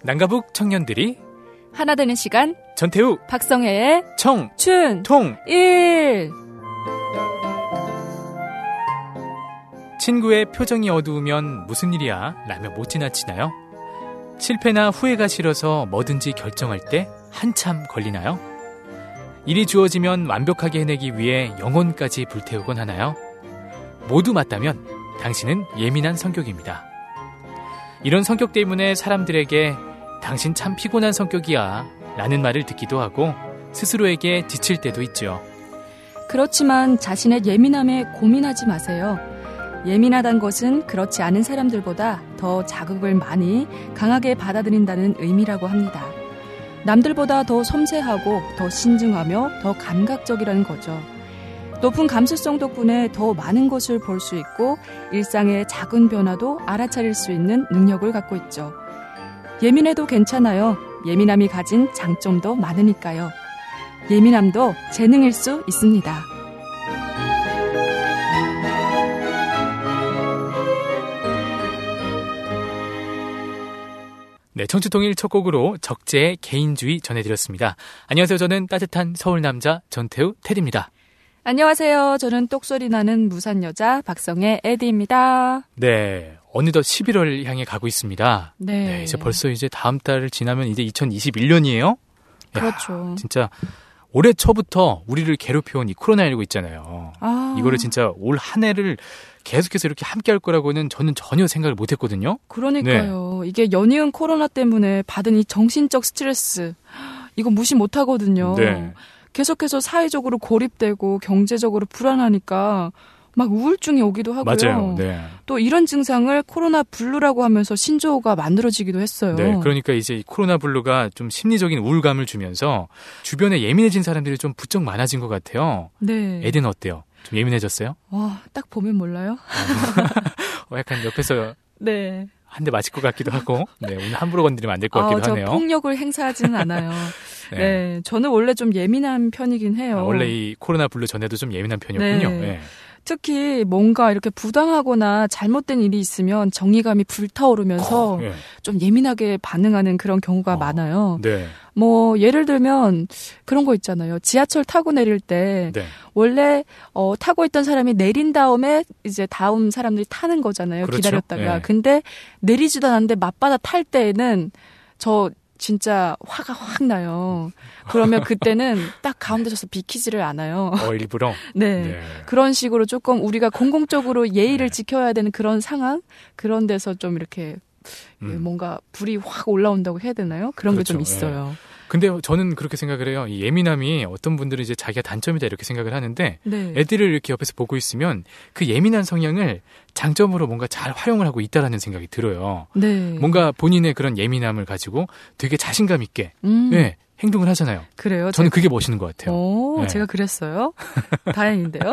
남가북 청년들이 하나 되는 시간 전태우 박성혜의 청춘통1. 친구의 표정이 어두우면 무슨 일이야 라며 못 지나치나요? 실패나 후회가 싫어서 뭐든지 결정할 때 한참 걸리나요? 일이 주어지면 완벽하게 해내기 위해 영혼까지 불태우곤 하나요? 모두 맞다면 당신은 예민한 성격입니다. 이런 성격 때문에 사람들에게 당신 참 피곤한 성격이야 라는 말을 듣기도 하고 스스로에게 지칠 때도 있죠. 그렇지만 자신의 예민함에 고민하지 마세요. 예민하단 것은 그렇지 않은 사람들보다 더 자극을 많이 강하게 받아들인다는 의미라고 합니다. 남들보다 더 섬세하고 더 신중하며 더 감각적이라는 거죠. 높은 감수성 덕분에 더 많은 것을 볼 수 있고 일상의 작은 변화도 알아차릴 수 있는 능력을 갖고 있죠. 예민해도 괜찮아요. 예민함이 가진 장점도 많으니까요. 예민함도 재능일 수 있습니다. 네, 청춘통일 첫 곡으로 적재의 개인주의 전해드렸습니다. 안녕하세요. 저는 따뜻한 서울남자 전태우 테디입니다. 안녕하세요. 저는 똑소리 나는 무산여자 박성혜 에디입니다. 네, 어느덧 11월 향해 가고 있습니다. 네. 이제 벌써 다음 달을 지나면 이제 2021년이에요? 그렇죠. 진짜 올해 초부터 우리를 괴롭혀온 이 코로나19 있잖아요. 이거를 진짜 올 한 해를 계속해서 이렇게 함께 할 거라고는 저는 전혀 생각을 못 했거든요. 그러니까요. 네. 이게 연이은 코로나 때문에 받은 이 정신적 스트레스, 이거 무시 못 하거든요. 네. 계속해서 사회적으로 고립되고 경제적으로 불안하니까 막 우울증이 오기도 하고요. 맞아요. 네. 또 이런 증상을 코로나 블루라고 하면서 신조어가 만들어지기도 했어요. 네, 그러니까 이제 코로나 블루가 좀 심리적인 우울감을 주면서 주변에 예민해진 사람들이 좀 부쩍 많아진 것 같아요. 네. 에디는 어때요? 좀 예민해졌어요? 와, 딱 보면 몰라요. 약간 옆에서 네. 한 대 맞을 것 같기도 하고, 네, 오늘 함부로 건드리면 안 될 것 같기도 하네요. 저 폭력을 행사하지는 않아요. 네, 저는 원래 좀 예민한 편이긴 해요. 원래 이 코로나 블루 전에도 좀 예민한 편이었군요. 네. 네. 특히 뭔가 이렇게 부당하거나 잘못된 일이 있으면 정의감이 불타오르면서 좀 예민하게 반응하는 그런 경우가 많아요. 네. 뭐 예를 들면 그런 거 있잖아요. 지하철 타고 내릴 때 원래 타고 있던 사람이 내린 다음에 이제 다음 사람들이 타는 거잖아요. 그렇죠? 기다렸다가. 네. 근데 내리지도 않았는데 맞받아 탈 때에는 저 진짜 화가 확 나요. 그러면 그때는 딱 가운데 서서 비키지를 않아요. 일부러? 네. 그런 식으로 조금 우리가 공공적으로 예의를 지켜야 되는 그런 상황? 그런 데서 좀 이렇게 뭔가 불이 확 올라온다고 해야 되나요? 그런 게 좀 있어요. 근데 저는 그렇게 생각을 해요. 이 예민함이 어떤 분들은 이제 자기가 단점이다 이렇게 생각을 하는데 네. 애들을 이렇게 옆에서 보고 있으면 그 예민한 성향을 장점으로 뭔가 잘 활용을 하고 있다라는 생각이 들어요. 네. 뭔가 본인의 그런 예민함을 가지고 되게 자신감 있게 네, 행동을 하잖아요. 그래요? 저는 그게 멋있는 것 같아요. 네. 제가 그랬어요? 다행인데요.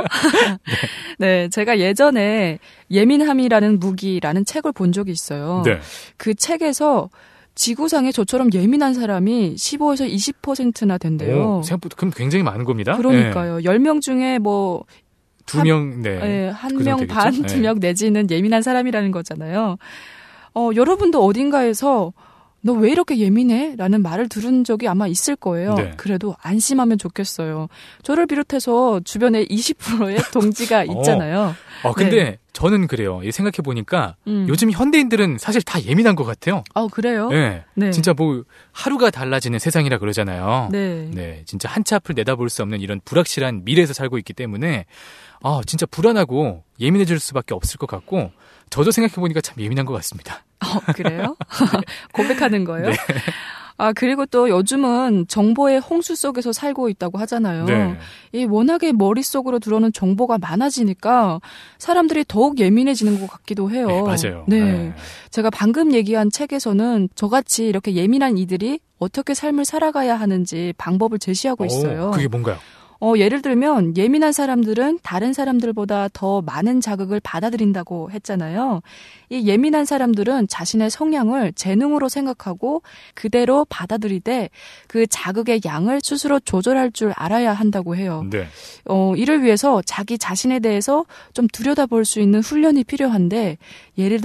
네, 제가 예전에 예민함이라는 무기라는 책을 본 적이 있어요. 네. 그 책에서 지구상에 저처럼 예민한 사람이 15에서 20%나 된대요. 생각보다 그럼 굉장히 많은 겁니다. 그러니까요. 10명 중에 뭐 2명, 한 명 반, 2명 내지는 예민한 사람이라는 거잖아요. 여러분도 어딘가에서 너 왜 이렇게 예민해? 라는 말을 들은 적이 아마 있을 거예요. 네. 그래도 안심하면 좋겠어요. 저를 비롯해서 주변에 20%의 동지가 있잖아요. 근데 네. 저는 그래요. 생각해보니까 요즘 현대인들은 사실 다 예민한 것 같아요. 그래요? 네. 네. 진짜 뭐 하루가 달라지는 세상이라 그러잖아요. 네. 네. 진짜 한 치 앞을 내다볼 수 없는 이런 불확실한 미래에서 살고 있기 때문에 진짜 불안하고 예민해질 수밖에 없을 것 같고 저도 생각해보니까 참 예민한 것 같습니다. 그래요? 고백하는 거예요? 네. 그리고 또 요즘은 정보의 홍수 속에서 살고 있다고 하잖아요. 네. 이 워낙에 머릿속으로 들어오는 정보가 많아지니까 사람들이 더욱 예민해지는 것 같기도 해요. 네, 맞아요. 네. 네. 제가 방금 얘기한 책에서는 저같이 이렇게 예민한 이들이 어떻게 삶을 살아가야 하는지 방법을 제시하고 있어요. 그게 뭔가요? 예를 들면 예민한 사람들은 다른 사람들보다 더 많은 자극을 받아들인다고 했잖아요. 이 예민한 사람들은 자신의 성향을 재능으로 생각하고 그대로 받아들이되 그 자극의 양을 스스로 조절할 줄 알아야 한다고 해요. 네. 이를 위해서 자기 자신에 대해서 좀 들여다볼 수 있는 훈련이 필요한데 예를 들면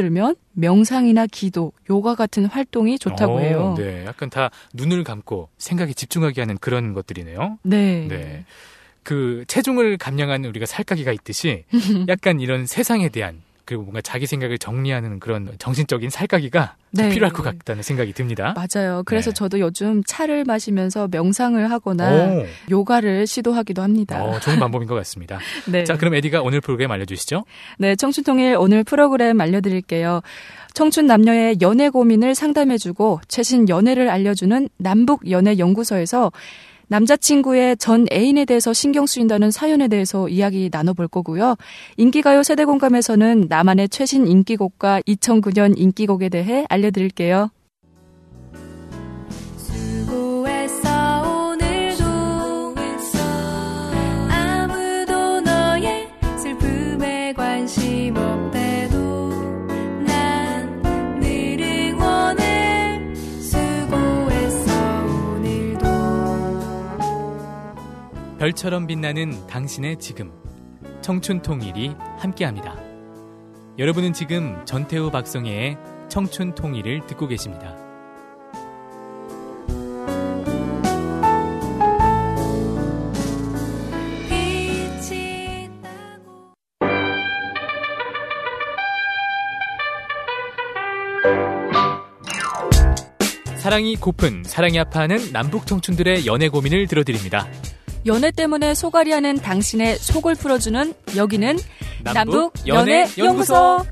명상이나 기도, 요가 같은 활동이 좋다고 해요. 네, 약간 다 눈을 감고 생각에 집중하게 하는 그런 것들이네요. 네. 네. 그 체중을 감량하는 우리가 살까기가 있듯이 약간 이런 세상에 대한 그리고 뭔가 자기 생각을 정리하는 그런 정신적인 살까기가 네. 필요할 것 같다는 생각이 듭니다. 맞아요. 그래서 네. 저도 요즘 차를 마시면서 명상을 하거나 요가를 시도하기도 합니다. 좋은 방법인 것 같습니다. 네. 자, 그럼 에디가 오늘 프로그램 알려주시죠. 네, 청춘통일 오늘 프로그램 알려드릴게요. 청춘 남녀의 연애 고민을 상담해주고 최신 연애를 알려주는 남북연애연구소에서 남자친구의 전 애인에 대해서 신경 쓰인다는 사연에 대해서 이야기 나눠볼 거고요. 인기가요 세대공감에서는 나만의 최신 인기곡과 2009년 인기곡에 대해 알려드릴게요. 별처럼 빛나는 당신의 지금 청춘통일이 함께합니다. 여러분은 지금 전태우 박성혜의 청춘통일을 듣고 계십니다. 사랑이 고픈, 사랑이 아파하는 남북 청춘들의 연애 고민을 들어드립니다. 연애 때문에 소갈이하는 당신의 속을 풀어주는 여기는 남북연애연구소.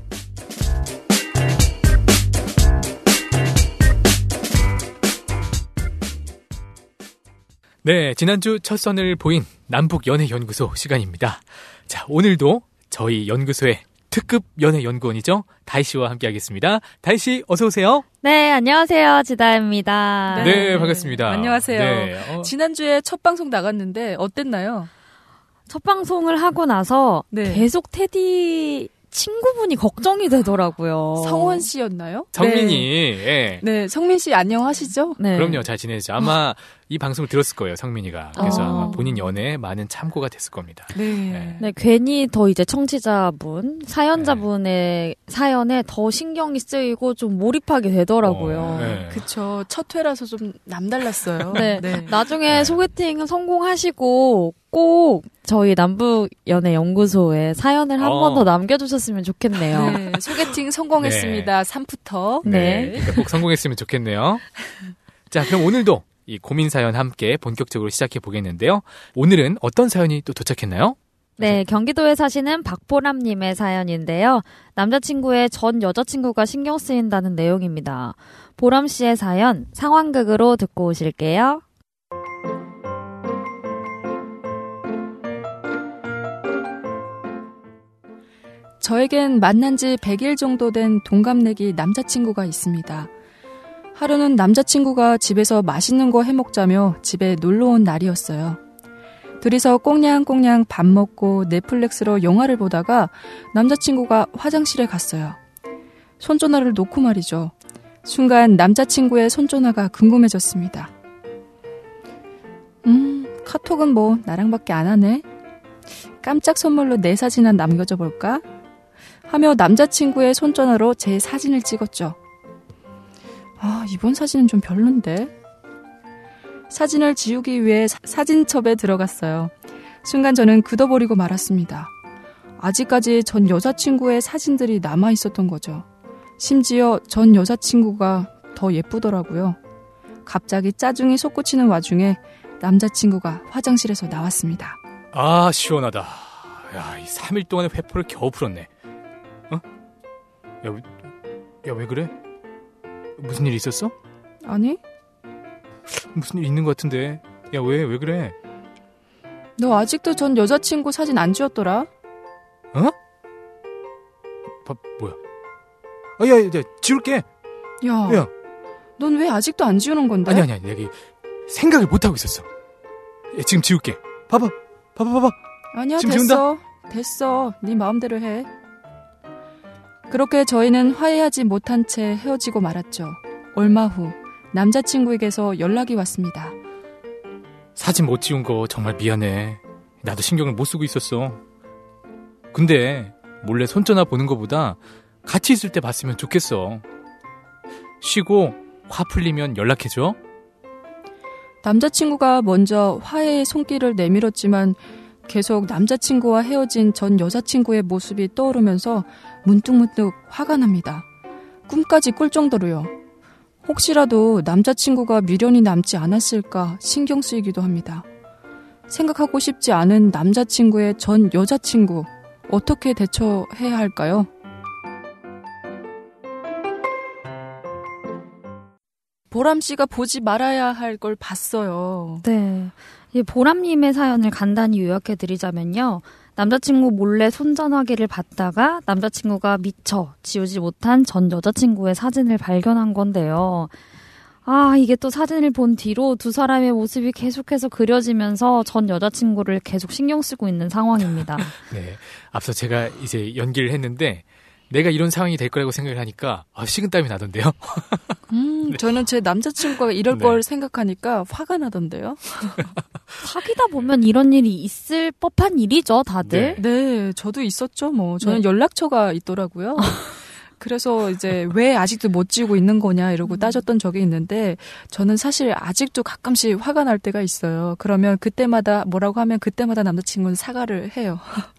네, 지난주 첫 선을 보인 남북연애연구소 시간입니다. 자, 오늘도 저희 연구소의 특급 연애연구원이죠. 다희씨와 함께하겠습니다. 다희씨 어서 오세요. 네, 안녕하세요. 지다입니다. 네, 반갑습니다. 안녕하세요. 네, 지난주에 첫 방송 나갔는데 어땠나요? 첫 방송을 하고 나서 네. 계속 테디 친구분이 걱정이 되더라고요. 성원 씨였나요? 성민이. 네, 예. 네, 성민 씨 안녕하시죠? 네. 그럼요, 잘 지내죠. 아마 이 방송을 들었을 거예요, 성민이가. 그래서 아마 본인 연애에 많은 참고가 됐을 겁니다. 네. 네, 괜히 더 이제 청취자분, 사연자분의 사연에 더 신경이 쓰이고 좀 몰입하게 되더라고요. 네. 그쵸. 첫 회라서 좀 남달랐어요. 네. 나중에 소개팅 성공하시고 꼭 저희 남북연애연구소에 사연을 한 번 더 남겨주셨으면 좋겠네요. 네, 소개팅 성공했습니다. 3부터. 네. 그러니까 꼭 성공했으면 좋겠네요. 자, 그럼 오늘도 이 고민 사연 함께 본격적으로 시작해 보겠는데요. 오늘은 어떤 사연이 또 도착했나요? 네, 경기도에 사시는 박보람님의 사연인데요. 남자친구의 전 여자친구가 신경 쓰인다는 내용입니다. 보람 씨의 사연 상황극으로 듣고 오실게요. 저에겐 만난 지 100일 정도 된 동갑내기 남자친구가 있습니다. 하루는 남자친구가 집에서 맛있는 거 해먹자며 집에 놀러온 날이었어요. 둘이서 꽁냥꽁냥 밥 먹고 넷플릭스로 영화를 보다가 남자친구가 화장실에 갔어요. 손전화를 놓고 말이죠. 순간 남자친구의 손전화가 궁금해졌습니다. 카톡은 뭐 나랑밖에 안 하네? 깜짝 선물로 내 사진 한 남겨줘 볼까? 하며 남자친구의 손전화로 제 사진을 찍었죠. 이번 사진은 좀 별론데? 사진을 지우기 위해 사진첩에 들어갔어요. 순간 저는 굳어버리고 말았습니다. 아직까지 전 여자친구의 사진들이 남아있었던 거죠. 심지어 전 여자친구가 더 예쁘더라고요. 갑자기 짜증이 솟구치는 와중에 남자친구가 화장실에서 나왔습니다. 아, 시원하다. 야, 이 3일 동안의 회포를 겨우 풀었네. 야, 왜 그래? 무슨 일 있었어? 아니? 무슨 일 있는 것 같은데. 야, 왜 그래? 너 아직도 전 여자친구 사진 안 지웠더라? 뭐야? 야, 지울게. 야, 넌 왜 아직도 안 지우는 건데? 아니, 내가 생각을 못하고 있었어. 야, 지금 지울게. 봐봐. 아니야, 지금 됐어. 지운다? 됐어. 네 마음대로 해. 그렇게 저희는 화해하지 못한 채 헤어지고 말았죠. 얼마 후 남자친구에게서 연락이 왔습니다. 사진 못 지운 거 정말 미안해. 나도 신경을 못 쓰고 있었어. 근데 몰래 손전화 보는 거보다 같이 있을 때 봤으면 좋겠어. 쉬고 화 풀리면 연락해줘. 남자친구가 먼저 화해의 손길을 내밀었지만 계속 남자친구와 헤어진 전 여자친구의 모습이 떠오르면서 문득문득 화가 납니다. 꿈까지 꿀 정도로요. 혹시라도 남자친구가 미련이 남지 않았을까 신경 쓰이기도 합니다. 생각하고 싶지 않은 남자친구의 전 여자친구, 어떻게 대처해야 할까요? 보람 씨가 보지 말아야 할 걸 봤어요. 네. 이 보람님의 사연을 간단히 요약해드리자면요. 남자친구 몰래 손전화기를 봤다가 남자친구가 미처 지우지 못한 전 여자친구의 사진을 발견한 건데요. 아, 이게 또 사진을 본 뒤로 두 사람의 모습이 계속해서 그려지면서 전 여자친구를 계속 신경 쓰고 있는 상황입니다. 네. 앞서 제가 이제 연기를 했는데 내가 이런 상황이 될 거라고 생각을 하니까 식은땀이 나던데요. 네. 저는 제 남자친구가 이럴 네. 걸 생각하니까 화가 나던데요. 사귀다 보면 이런 일이 있을 법한 일이죠, 다들. 네, 저도 있었죠. 뭐 저는 연락처가 있더라고요. 그래서 이제 왜 아직도 못 지우고 있는 거냐 이러고 따졌던 적이 있는데 저는 사실 아직도 가끔씩 화가 날 때가 있어요. 그러면 그때마다 뭐라고 하면 그때마다 남자친구는 사과를 해요.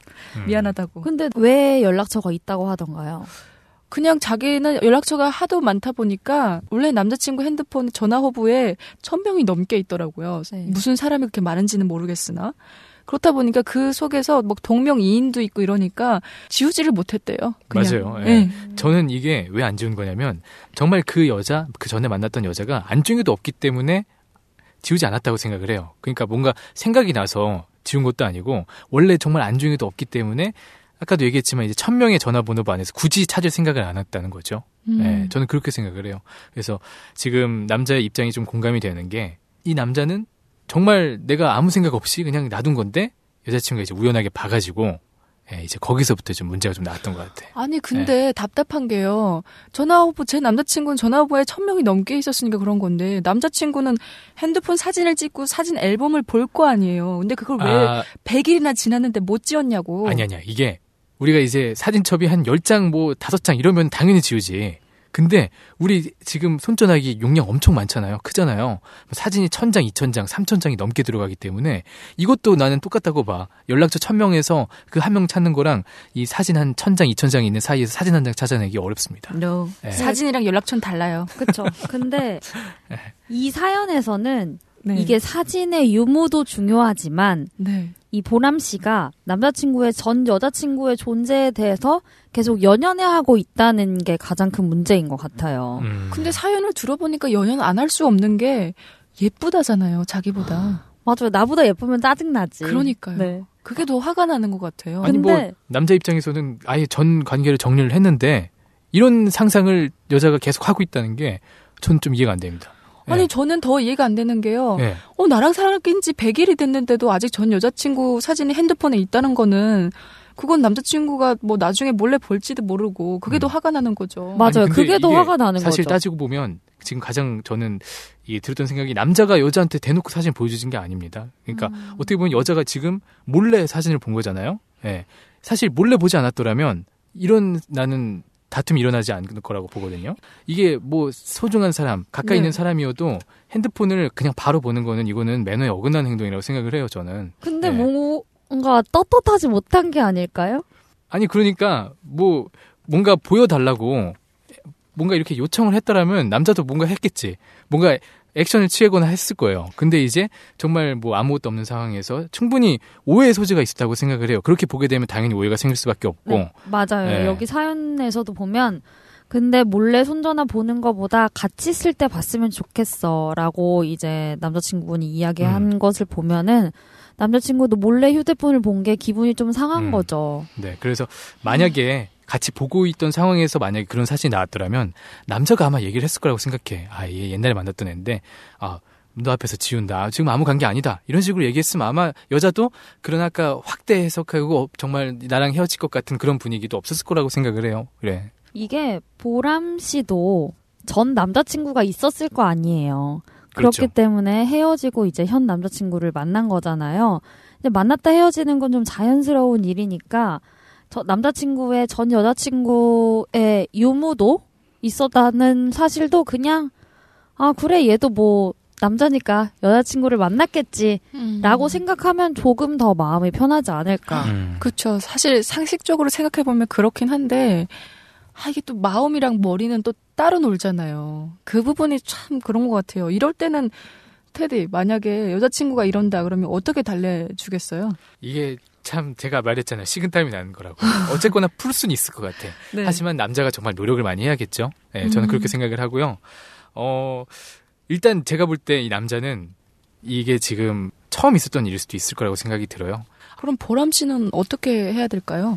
미안하다고. 근데 왜 연락처가 있다고 하던가요? 그냥 자기는 연락처가 하도 많다 보니까 원래 남자친구 핸드폰 전화 호부에 1000명이 넘게 있더라고요. 네. 무슨 사람이 그렇게 많은지는 모르겠으나. 그렇다 보니까 그 속에서 뭐 동명이인도 있고 이러니까 지우지를 못했대요. 그냥. 맞아요. 네. 저는 이게 왜 안 지운 거냐면 정말 그 여자, 그 전에 만났던 여자가 안중에도 없기 때문에 지우지 않았다고 생각을 해요. 그러니까 뭔가 생각이 나서 지운 것도 아니고 원래 정말 안중에도 없기 때문에 아까도 얘기했지만 이제 1000명의 전화번호 안에서 굳이 찾을 생각을 안 했다는 거죠. 네, 저는 그렇게 생각을 해요. 그래서 지금 남자의 입장이 좀 공감이 되는 게 이 남자는 정말 내가 아무 생각 없이 그냥 놔둔 건데 여자친구가 이제 우연하게 봐가지고 이제 거기서부터 좀 문제가 좀 나왔던 것 같아. 아니 근데 답답한 게요. 제 남자친구는 전화호부에 1000명이 넘게 있었으니까 그런 건데 남자친구는 핸드폰 사진을 찍고 사진 앨범을 볼 거 아니에요. 근데 그걸 왜 100일이나 지났는데 못 지웠냐고. 아니야. 이게 우리가 이제 사진첩이 한 10장 뭐 5장 이러면 당연히 지우지. 근데 우리 지금 손전화기 용량 엄청 많잖아요. 크잖아요. 사진이 1000장, 2000장, 3000장이 넘게 들어가기 때문에 이것도 나는 똑같다고 봐. 연락처 1000명에서 그 한 명 찾는 거랑 이 사진 한 1000장, 2000장 있는 사이에서 사진 한 장 찾아내기 어렵습니다. No. 네. 사진이랑 연락처는 달라요. 그렇죠. 근데 이 사연에서는 네. 이게 사진의 유무도 중요하지만 이 보람 씨가 남자친구의 전 여자친구의 존재에 대해서 계속 연연해하고 있다는 게 가장 큰 문제인 것 같아요. 근데 사연을 들어보니까 연연 안 할 수 없는 게 예쁘다잖아요, 자기보다. 맞아요. 나보다 예쁘면 짜증나지. 그러니까요. 네. 그게 더 화가 나는 것 같아요. 아니 뭐 남자 입장에서는 아예 전 관계를 정리를 했는데 이런 상상을 여자가 계속 하고 있다는 게 전 좀 이해가 안 됩니다. 아니 저는 더 이해가 안 되는 게요. 나랑 사귄 지 100일이 됐는데도 아직 전 여자친구 사진이 핸드폰에 있다는 거는 그건 남자친구가 뭐 나중에 몰래 볼지도 모르고 그게 더 화가 나는 거죠. 맞아요. 그게 더 화가 나는 사실 거죠. 따지고 보면 지금 가장 저는 들었던 생각이 남자가 여자한테 대놓고 사진 보여주신 게 아닙니다. 그러니까 어떻게 보면 여자가 지금 몰래 사진을 본 거잖아요. 사실 몰래 보지 않았더라면 이런 나는 다툼이 일어나지 않을 거라고 보거든요. 이게 뭐 소중한 사람, 가까이 있는 사람이어도 핸드폰을 그냥 바로 보는 거는 이거는 매너에 어긋나는 행동이라고 생각을 해요, 저는. 근데 뭔가 떳떳하지 못한 게 아닐까요? 아니 그러니까 뭐 뭔가 보여달라고 뭔가 이렇게 요청을 했더라면 남자도 뭔가 했겠지. 뭔가 액션을 취하거나 했을 거예요. 근데 이제 정말 뭐 아무것도 없는 상황에서 충분히 오해의 소지가 있었다고 생각을 해요. 그렇게 보게 되면 당연히 오해가 생길 수밖에 없고. 네, 맞아요. 여기 사연에서도 보면 근데 몰래 손전화 보는 거보다 같이 있을 때 봤으면 좋겠어 라고 이제 남자친구분이 이야기한 것을 보면은 남자친구도 몰래 휴대폰을 본 게 기분이 좀 상한 거죠. 네, 그래서 만약에 같이 보고 있던 상황에서 만약에 그런 사진이 나왔더라면 남자가 아마 얘기를 했을 거라고 생각해. 얘 옛날에 만났던 애인데 너 앞에서 지운다. 지금 아무 관계 아니다. 이런 식으로 얘기했으면 아마 여자도 그런 아까 확대 해석하고 정말 나랑 헤어질 것 같은 그런 분위기도 없었을 거라고 생각을 해요. 그래. 이게 보람 씨도 전 남자친구가 있었을 거 아니에요. 그렇죠. 그렇기 때문에 헤어지고 이제 현 남자친구를 만난 거잖아요. 근데 만났다 헤어지는 건 좀 자연스러운 일이니까 저 남자친구의 전 여자친구의 유무도 있었다는 사실도 그냥 아 그래 얘도 뭐 남자니까 여자친구를 만났겠지라고 생각하면 조금 더 마음이 편하지 않을까. 그렇죠. 사실 상식적으로 생각해보면 그렇긴 한데 이게 또 마음이랑 머리는 또 따로 놀잖아요. 그 부분이 참 그런 것 같아요. 이럴 때는 테디 만약에 여자친구가 이런다 그러면 어떻게 달래주겠어요? 이게 참 제가 말했잖아요. 식은땀이 나는 거라고. 어쨌거나 풀 수는 있을 것 같아. 네. 하지만 남자가 정말 노력을 많이 해야겠죠. 네, 저는 그렇게 생각을 하고요. 일단 제가 볼 때 이 남자는 이게 지금 처음 있었던 일일 수도 있을 거라고 생각이 들어요. 그럼 보람 씨는 어떻게 해야 될까요?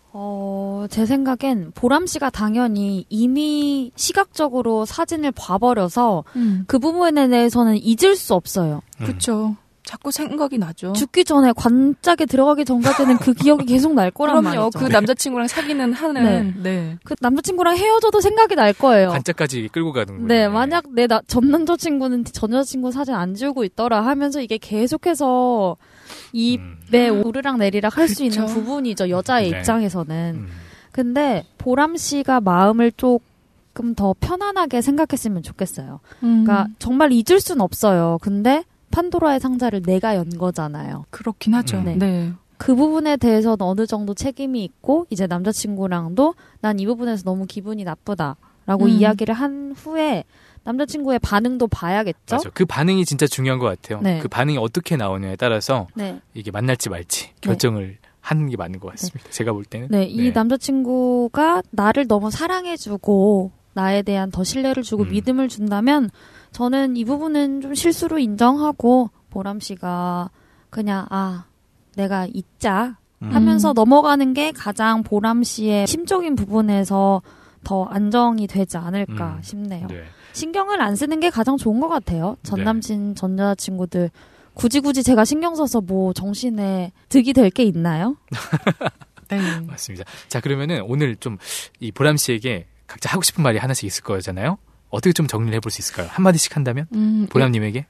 제 생각엔 보람 씨가 당연히 이미 시각적으로 사진을 봐버려서 그 부분에 대해서는 잊을 수 없어요. 그렇죠. 자꾸 생각이 나죠. 죽기 전에 관짝에 들어가기 전까지는 그 기억이 계속 날 거란 그럼요. 말이죠. 그 남자친구랑 사귀는 한은 네. 그 남자친구랑 헤어져도 생각이 날 거예요. 관짝까지 끌고 가는 거예요. 네, 만약 내 전 남자친구는 전 여자친구 사진 안 지우고 있더라 하면서 이게 계속해서 입에 오르락 내리락 할 수 있는 부분이죠. 여자의 입장에서는. 근데 보람 씨가 마음을 조금 더 편안하게 생각했으면 좋겠어요. 그러니까 정말 잊을 순 없어요. 근데 판도라의 상자를 내가 연 거잖아요. 그렇긴 하죠. 네. 그 부분에 대해서는 어느 정도 책임이 있고 이제 남자친구랑도 난 이 부분에서 너무 기분이 나쁘다라고 이야기를 한 후에 남자친구의 반응도 봐야겠죠? 맞아. 그 반응이 진짜 중요한 것 같아요. 네. 그 반응이 어떻게 나오냐에 따라서 네. 이게 만날지 말지 결정을 하는 게 맞는 것 같습니다. 제가 볼 때는. 네, 이 남자친구가 나를 너무 사랑해주고 나에 대한 더 신뢰를 주고 믿음을 준다면 저는 이 부분은 좀 실수로 인정하고 보람 씨가 그냥 내가 잊자 하면서 넘어가는 게 가장 보람 씨의 심적인 부분에서 더 안정이 되지 않을까 싶네요. 네. 신경을 안 쓰는 게 가장 좋은 것 같아요. 전 남친, 전 여자친구들 굳이 제가 신경 써서 뭐 정신에 득이 될 게 있나요? 네. 맞습니다. 자, 그러면은 오늘 좀 이 보람 씨에게 각자 하고 싶은 말이 하나씩 있을 거잖아요. 어떻게 좀 정리를 해볼 수 있을까요? 한마디씩 한다면? 보람님에게?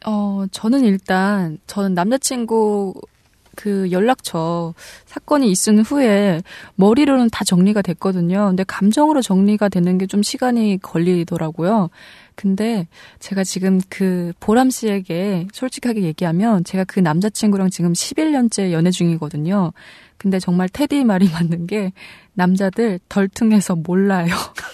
저는 남자친구 그 연락처 사건이 있은 후에 머리로는 다 정리가 됐거든요. 근데 감정으로 정리가 되는 게 좀 시간이 걸리더라고요. 근데 제가 지금 그 보람 씨에게 솔직하게 얘기하면 제가 그 남자친구랑 지금 11년째 연애 중이거든요. 근데 정말 테디 말이 맞는 게 남자들 덜퉁해서 몰라요.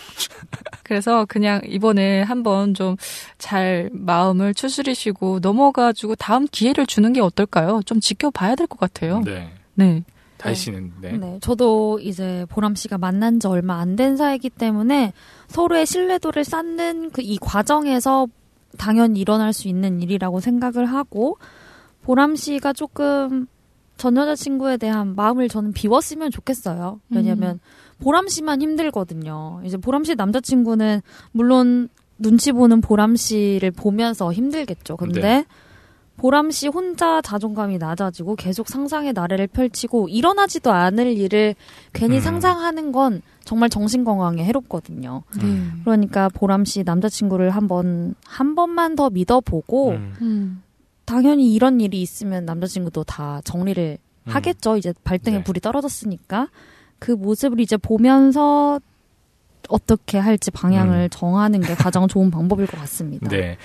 그래서 그냥 이번에 한번 좀 잘 마음을 추스리시고 넘어가지고 다음 기회를 주는 게 어떨까요? 좀 지켜봐야 될 것 같아요. 네. 다희 씨는 네, 저도 이제 보람 씨가 만난 지 얼마 안 된 사이이기 때문에 서로의 신뢰도를 쌓는 이 과정에서 당연히 일어날 수 있는 일이라고 생각을 하고 보람 씨가 조금 전 여자친구에 대한 마음을 저는 비웠으면 좋겠어요. 왜냐면 보람 씨만 힘들거든요. 이제 보람 씨 남자친구는 물론 눈치 보는 보람 씨를 보면서 힘들겠죠. 근데 보람 씨 혼자 자존감이 낮아지고 계속 상상의 나래를 펼치고 일어나지도 않을 일을 괜히 상상하는 건 정말 정신 건강에 해롭거든요. 그러니까 보람 씨 남자친구를 한 번만 더 믿어보고 당연히 이런 일이 있으면 남자친구도 다 정리를 하겠죠. 이제 발등에 불이 떨어졌으니까 그 모습을 이제 보면서 어떻게 할지 방향을 정하는 게 가장 좋은 방법일 것 같습니다. 네.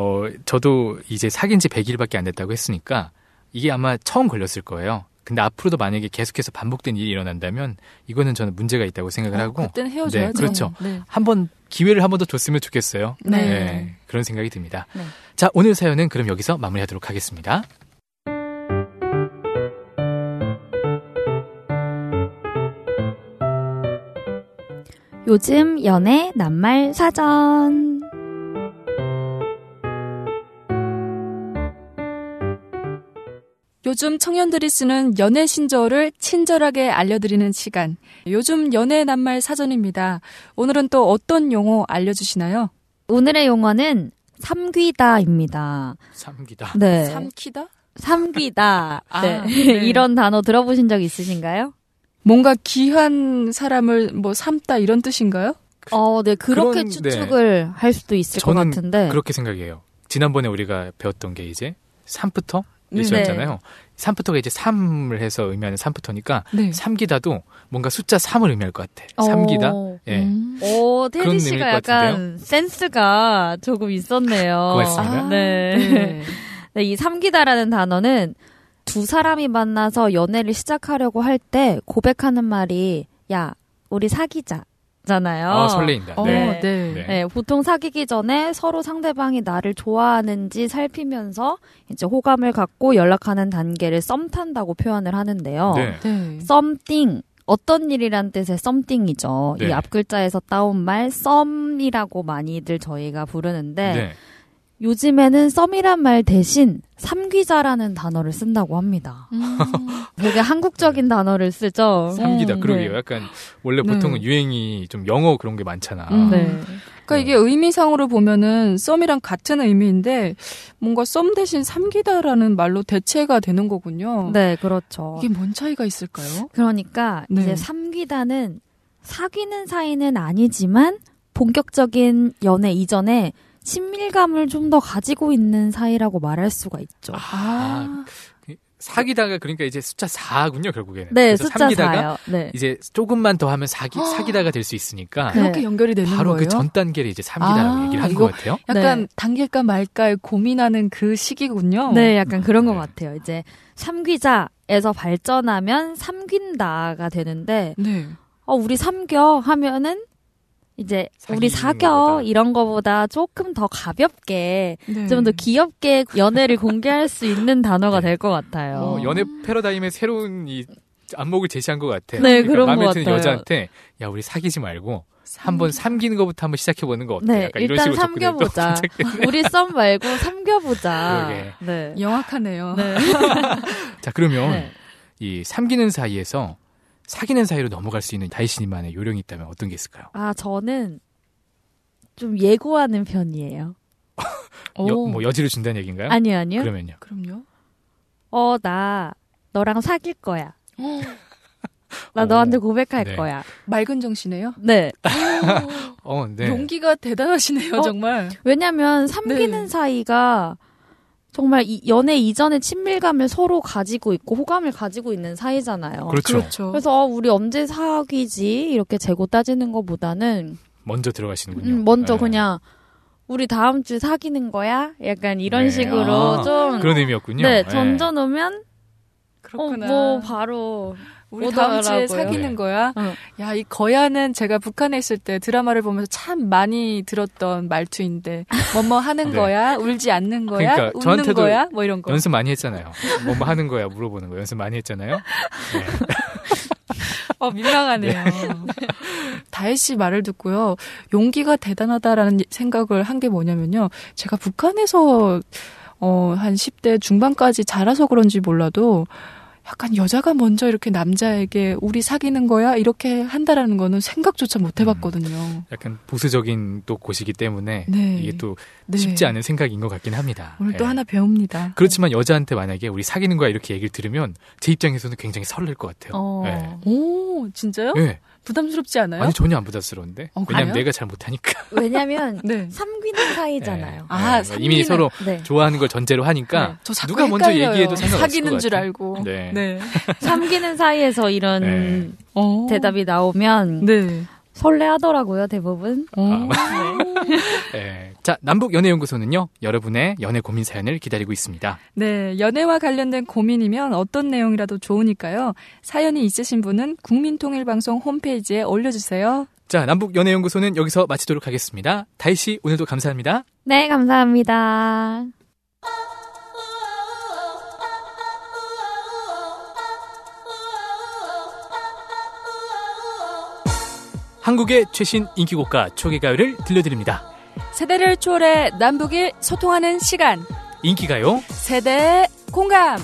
저도 이제 사귄 지 100일밖에 안 됐다고 했으니까 이게 아마 처음 걸렸을 거예요. 근데 앞으로도 만약에 계속해서 반복된 일이 일어난다면 이거는 저는 문제가 있다고 생각을 하고. 그때는 헤어져야죠. 네, 그렇죠. 기회를 한 번 더 줬으면 좋겠어요. 네. 그런 생각이 듭니다. 네. 자, 오늘 사연은 그럼 여기서 마무리하도록 하겠습니다. 요즘 연애 낱말 사전. 요즘 청년들이 쓰는 연애 신조어를 친절하게 알려드리는 시간. 요즘 연애 낱말 사전입니다. 오늘은 또 어떤 용어 알려주시나요? 오늘의 용어는 삼귀다입니다. 삼귀다. 네. 삼키다? 삼귀다. 네. 이런 단어 들어보신 적 있으신가요? 뭔가 귀한 사람을 삼다 이런 뜻인가요? 네. 그렇게 추측을 할 수도 있을 것 같은데. 그렇게 생각해요. 지난번에 우리가 배웠던 게 이제 3부터 있었잖아요. 삼부터가 이제 3을 해서 의미하는 삼부터니까 네. 삼기다도 뭔가 숫자 3을 의미할 것 같아. 삼기다. 예. 오, 그런 테디 씨가 의미일 것 약간 같은데요? 센스가 조금 있었네요. 고맙습니다. 네. 네, 이 삼기다라는 단어는 두 사람이 만나서 연애를 시작하려고 할 때 고백하는 말이 야, 우리 사귀자잖아요. 설레인다. 네. 네. 네. 네, 보통 사귀기 전에 서로 상대방이 나를 좋아하는지 살피면서 이제 호감을 갖고 연락하는 단계를 썸 탄다고 표현을 하는데요. 네. 네. 썸띵, 어떤 일이란 뜻의 썸띵이죠. 네. 이 앞글자에서 따온 말 썸이라고 많이들 저희가 부르는데 네. 요즘에는 썸이란 말 대신 삼귀자라는 단어를 쓴다고 합니다. 되게 한국적인 단어를 쓰죠. 삼기다. 네. 그러게요. 약간 원래 네. 보통은 유행이 좀 영어 그런 게 많잖아. 네. 그러니까 이게 의미상으로 보면은 썸이랑 같은 의미인데 뭔가 썸 대신 삼기다라는 말로 대체가 되는 거군요. 네, 그렇죠. 이게 뭔 차이가 있을까요? 그러니까 네. 이제 삼귀다는 사귀는 사이는 아니지만 본격적인 연애 이전에 친밀감을 좀 더 가지고 있는 사이라고 말할 수가 있죠. 사귀다가 그러니까 이제 숫자 4군요, 결국에는. 네, 그래서 숫자 삼기다가 4요. 네. 이제 조금만 더 하면 사귀다가 될 수 있으니까 네. 그렇게 연결이 되는 바로 거예요? 그 전 단계를 이제 삼기다라고 얘기를 하는 이거 것 같아요. 약간 네. 당길까 말까 고민하는 그 시기군요. 네, 약간 그런 것 네. 같아요. 이제 삼귀자에서 발전하면 삼귄다가 되는데 네. 우리 삼겨 하면은 이제 우리 사귀는 사겨 거보다. 이런 거보다 조금 더 가볍게 네. 좀 더 귀엽게 연애를 공개할 수 있는 단어가 될 것 같아요. 연애 패러다임의 새로운 이 안목을 제시한 것 같아요. 네, 그러니까 그런 마음에 것 드는 같아요. 여자한테 야 우리 사귀지 말고 한번 삼기는 것부터 한번 시작해보는 거 어때? 네, 약간 이런 일단 식으로 접근해도 삼겨보자. 괜찮겠네. 우리 썸 말고 삼겨보자. 그러게. 네. 영악하네요. 네. 자 그러면 네. 이 삼기는 사이에서 사귀는 사이로 넘어갈 수 있는 다이씨님만의 요령이 있다면 어떤 게 있을까요? 저는 좀 예고하는 편이에요. 뭐 여지를 준다는 얘기인가요? 아니요. 그러면요. 그럼요. 나 너랑 사귈 거야. 나 오. 너한테 고백할 네. 거야. 맑은정 씨네요. 네. 네. 용기가 대단하시네요, 정말. 왜냐면 삼귀는 네. 사이가 정말 연애 이전에 친밀감을 서로 가지고 있고 호감을 가지고 있는 사이잖아요. 그렇죠. 그래서 우리 언제 사귀지? 이렇게 재고 따지는 것보다는 먼저 들어가시는군요. 먼저 네. 그냥 우리 다음 주에 사귀는 거야? 약간 이런 네. 식으로 좀 그런 의미였군요. 네, 던져놓으면 그렇구나. 바로 우리 다음 주에 오더라고요. 사귀는 네. 거야? 야, 이 거야는 제가 북한에 있을 때 드라마를 보면서 참 많이 들었던 말투인데 뭐뭐 하는 네. 거야? 울지 않는 거야? 그러니까 웃는 저한테도 거야? 뭐 이런 거. 연습 많이 했잖아요. 뭐 하는 거야 물어보는 거 연습 많이 했잖아요. 네. 민망하네요. 다혜 씨 말을 듣고요. 용기가 대단하다라는 생각을 한 게 뭐냐면요. 제가 북한에서 한 10대 중반까지 자라서 그런지 몰라도 약간 여자가 먼저 이렇게 남자에게 우리 사귀는 거야? 이렇게 한다라는 거는 생각조차 못 해봤거든요. 약간 보수적인 또 곳이기 때문에 네. 이게 또 네. 쉽지 않은 생각인 것 같긴 합니다. 오늘 또 네. 하나 배웁니다. 그렇지만 여자한테 만약에 우리 사귀는 거야 이렇게 얘기를 들으면 제 입장에서는 굉장히 설렐 것 같아요. 네. 오, 진짜요? 네. 부담스럽지 않아요? 아니 전혀 안 부담스러운데. 왜냐면 그래요? 내가 잘 못하니까. 왜냐면 네. 삼귀는 사이잖아요. 네. 이미 서로 네. 좋아하는 걸 전제로 하니까 저 자꾸 누가 먼저 헷갈려요. 얘기해도 상관없을 사귀는 것 줄 같아요. 알고. 네. 삼귀는 사이에서 이런 네. 대답이 나오면 네. 설레하더라고요, 대부분. 네. 자, 남북연애연구소는요, 여러분의 연애 고민 사연을 기다리고 있습니다. 네, 연애와 관련된 고민이면 어떤 내용이라도 좋으니까요. 사연이 있으신 분은 국민통일방송 홈페이지에 올려주세요. 자, 남북연애연구소는 여기서 마치도록 하겠습니다. 다희씨, 오늘도 감사합니다. 네, 감사합니다. 한국의 최신 인기곡가 초계가요를 들려드립니다. 세대를 초월해 남북이 소통하는 시간. 인기가요. 세대 공감.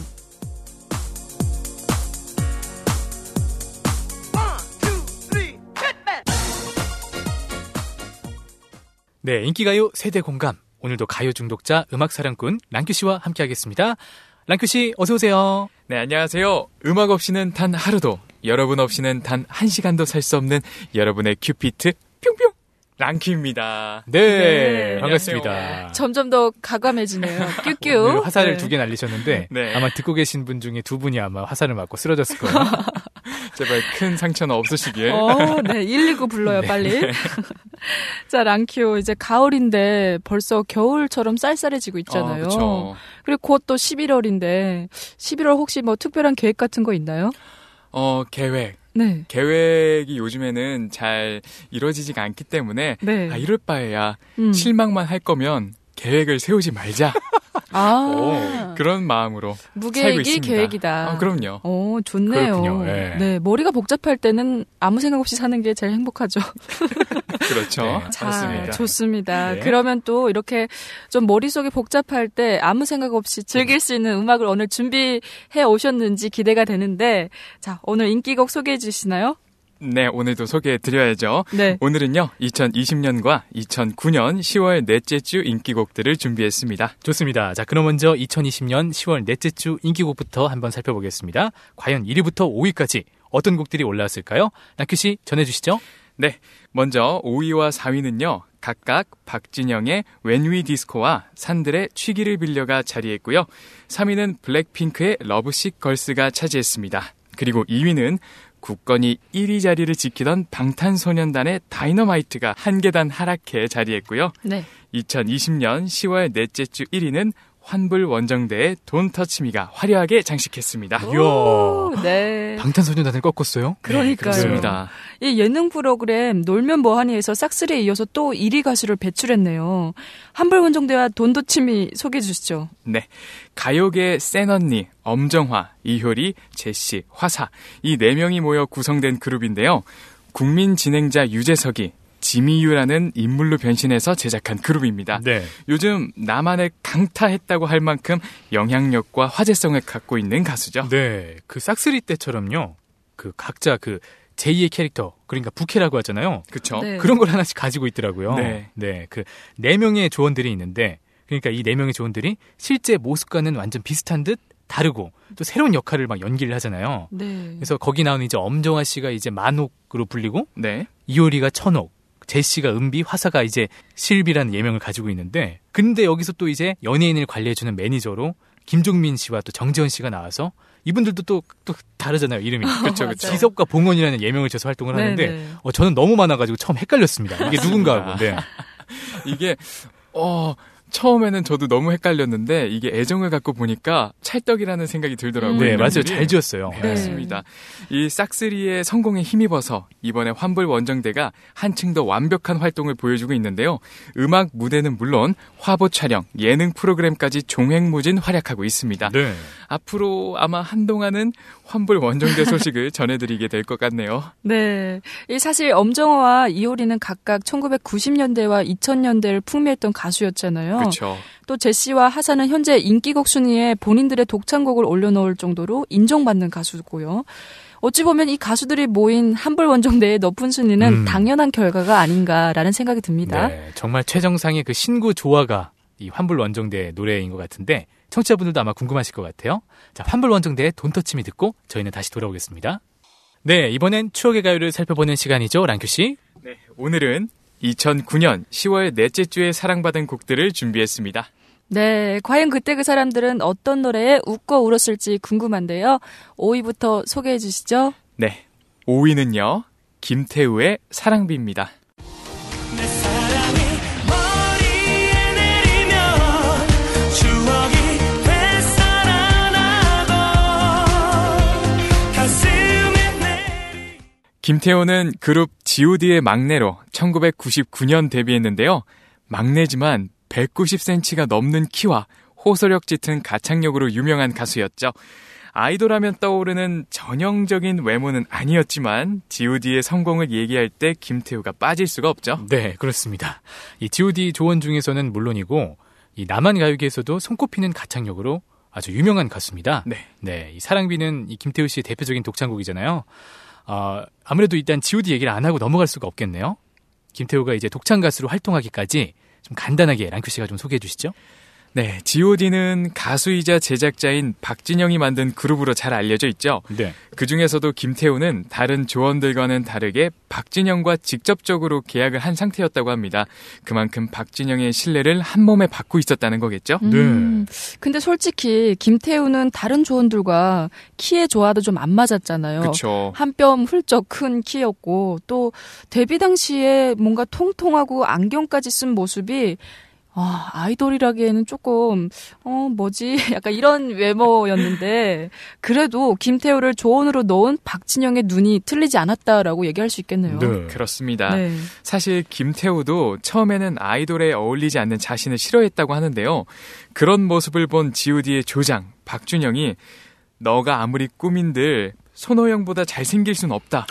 네, 인기가요 세대 공감. 오늘도 가요 중독자 음악 사랑꾼 랑큐 씨와 함께하겠습니다. 랑큐 씨, 어서 오세요. 네, 안녕하세요. 음악 없이는 단 하루도, 여러분 없이는 단 한 시간도 살 수 없는 여러분의 큐피트 뿅뿅. 랑키입니다. 네, 반갑습니다. 안녕하세요. 점점 더 가감해지네요. 뀨뀨. 오늘 화살을 네. 2개 날리셨는데 네. 아마 듣고 계신 분 중에 2분이 아마 화살을 맞고 쓰러졌을 거예요. 제발 큰 상처는 없으시길. 네, 119 불러요, 빨리. 자, 랑키오, 이제 가을인데 벌써 겨울처럼 쌀쌀해지고 있잖아요. 그렇죠. 그리고 곧 또 11월인데, 11월 혹시 뭐 특별한 계획 같은 거 있나요? 계획. 네. 계획이 요즘에는 잘 이루어지지가 않기 때문에 네. 이럴 바에야 실망만 할 거면 계획을 세우지 말자. 그런 마음으로 살고 무계획이 있습니다. 계획이다. 그럼요. 좋네요. 그렇군요. 네. 네, 머리가 복잡할 때는 아무 생각 없이 사는 게 제일 행복하죠. 그렇죠. 네, 자, 맞습니다. 좋습니다. 네. 그러면 또 이렇게 좀 머릿속이 복잡할 때 아무 생각 없이 즐길 수 있는 음악을 오늘 준비해 오셨는지 기대가 되는데, 자, 오늘 인기곡 소개해 주시나요? 네, 오늘도 소개해드려야죠. 네. 오늘은요, 2020년과 2009년 10월 넷째 주 인기곡들을 준비했습니다. 좋습니다. 자, 그럼 먼저 2020년 10월 넷째 주 인기곡부터 한번 살펴보겠습니다. 과연 1위부터 5위까지 어떤 곡들이 올라왔을까요? 랑큐 씨 전해주시죠. 네, 먼저 5위와 4위는요, 각각 박진영의 When We Disco와 산들의 취기를 빌려가 자리했고요. 3위는 블랙핑크의 러브식 걸스가 차지했습니다. 그리고 2위는 굳건히 1위 자리를 지키던 방탄소년단의 다이너마이트가 한 계단 하락해 자리했고요. 네. 2020년 10월 넷째 주 1위는 환불 원정대의 Don't Touch Me가 화려하게 장식했습니다. 이야, 네. 방탄소년단을 꺾었어요? 그러니까요. 네, 그렇습니다. 이 예능 프로그램 놀면 뭐하니에서 싹쓸이에 이어서 또 1위 가수를 배출했네요. 한불원정대와 돈도치미 소개해 주시죠. 네, 가요계 센 언니, 엄정화, 이효리, 제시, 화사 이 4명이 모여 구성된 그룹인데요. 국민 진행자 유재석이 지미유라는 인물로 변신해서 제작한 그룹입니다. 네. 요즘 나만을 강타했다고 할 만큼 영향력과 화제성을 갖고 있는 가수죠. 네. 그 싹쓸이 때처럼요. 그 각자 그 제2의 캐릭터, 그러니까 부캐라고 하잖아요. 그렇죠. 네. 그런 걸 하나씩 가지고 있더라고요. 네. 네. 그 4명의 조원들이 있는데, 그러니까 이 4명의 조원들이 실제 모습과는 완전 비슷한 듯 다르고 또 새로운 역할을 막 연기를 하잖아요. 네. 그래서 거기 나오는 이제 엄정화 씨가 이제 만옥으로 불리고, 네. 이효리가 천옥, 제시가 은비, 화사가 이제 실비라는 예명을 가지고 있는데, 근데 여기서 또 이제 연예인을 관리해주는 매니저로 김종민 씨와 또 정재현 씨가 나와서 이분들도 또 다르잖아요, 이름이. 그렇죠, 그렇죠. 지석과 봉헌이라는 예명을 줘서 활동을 하는데, 네. 저는 너무 많아가지고 처음 헷갈렸습니다. 이게 누군가 하고. 네. 이게 처음에는 저도 너무 헷갈렸는데 이게 애정을 갖고 보니까 찰떡이라는 생각이 들더라고요. 네, 맞아요. 이름들이. 잘 지었어요. 네, 맞습니다. 이 싹쓸이의 성공에 힘입어서 이번에 환불 원정대가 한층 더 완벽한 활동을 보여주고 있는데요. 음악 무대는 물론 화보 촬영, 예능 프로그램까지 종횡무진 활약하고 있습니다. 네. 앞으로 아마 한동안은 환불 원정대 소식을 전해드리게 될 것 같네요. 네. 이 사실 엄정화와 이효리는 각각 1990년대와 2000년대를 풍미했던 가수였잖아요. 그렇죠. 또 제시와 하사는 현재 인기곡 순위에 본인들의 독창곡을 올려놓을 정도로 인정받는 가수고요. 어찌 보면 이 가수들이 모인 한불원정대의 높은 순위는 당연한 결과가 아닌가라는 생각이 듭니다. 네, 정말 최정상의 그 신구 조화가 이 환불 원정대 노래인 것 같은데 청취자분들도 아마 궁금하실 것 같아요. 자, 환불 원정대의 돈터치미 듣고 저희는 다시 돌아오겠습니다. 네, 이번엔 추억의 가요를 살펴보는 시간이죠, 랑큐 씨. 네, 오늘은 2009년 10월 넷째 주에 사랑받은 곡들을 준비했습니다. 네, 과연 그때 그 사람들은 어떤 노래에 웃고 울었을지 궁금한데요. 5위부터 소개해 주시죠. 네, 5위는요. 김태우의 사랑비입니다. 내 사랑이 머리에 내리면 추억이 되살아나고 가슴에 김태우는 그룹 G.O.D의 막내로 1999년 데뷔했는데요. 막내지만 190cm가 넘는 키와 호소력 짙은 가창력으로 유명한 가수였죠. 아이돌하면 떠오르는 전형적인 외모는 아니었지만 G.O.D의 성공을 얘기할 때 김태우가 빠질 수가 없죠. 네, 그렇습니다. 이 G.O.D 조원 중에서는 물론이고 이 남한 가요계에서도 손꼽히는 가창력으로 아주 유명한 가수입니다. 네. 네, 이 사랑비는 이 김태우 씨의 대표적인 독창곡이잖아요. 아무래도 일단 G.O.D 얘기를 안 하고 넘어갈 수가 없겠네요. 김태우가 이제 독창 가수로 활동하기까지 좀 간단하게 랑큐 씨가 좀 소개해 주시죠. 네, G.O.D는 가수이자 제작자인 박진영이 만든 그룹으로 잘 알려져 있죠. 네. 그 중에서도 김태우는 다른 조원들과는 다르게 박진영과 직접적으로 계약을 한 상태였다고 합니다. 그만큼 박진영의 신뢰를 한 몸에 받고 있었다는 거겠죠? 근데 솔직히 김태우는 다른 조원들과 키의 조화도 좀 안 맞았잖아요. 그렇죠. 한 뼘 훌쩍 큰 키였고 또 데뷔 당시에 뭔가 통통하고 안경까지 쓴 모습이 아이돌이라기에는 조금 뭐지? 약간 이런 외모였는데 그래도 김태우를 조언으로 넣은 박진영의 눈이 틀리지 않았다라고 얘기할 수 있겠네요. 네. 그렇습니다. 네. 사실 김태우도 처음에는 아이돌에 어울리지 않는 자신을 싫어했다고 하는데요. 그런 모습을 본 G.O.D의 조장 박준영이 너가 아무리 꾸민들 손호영보다 잘생길 순 없다.